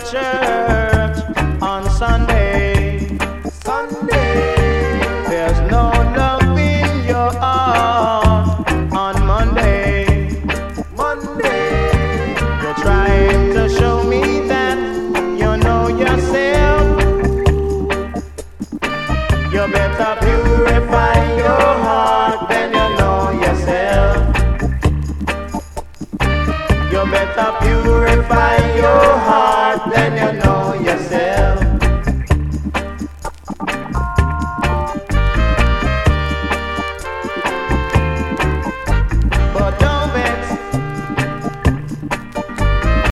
church on Sunday. There's no love in your heart on Monday. You're trying to show me that you know yourself. You better purify your heart, then you know yourself. You better purify your heart, then you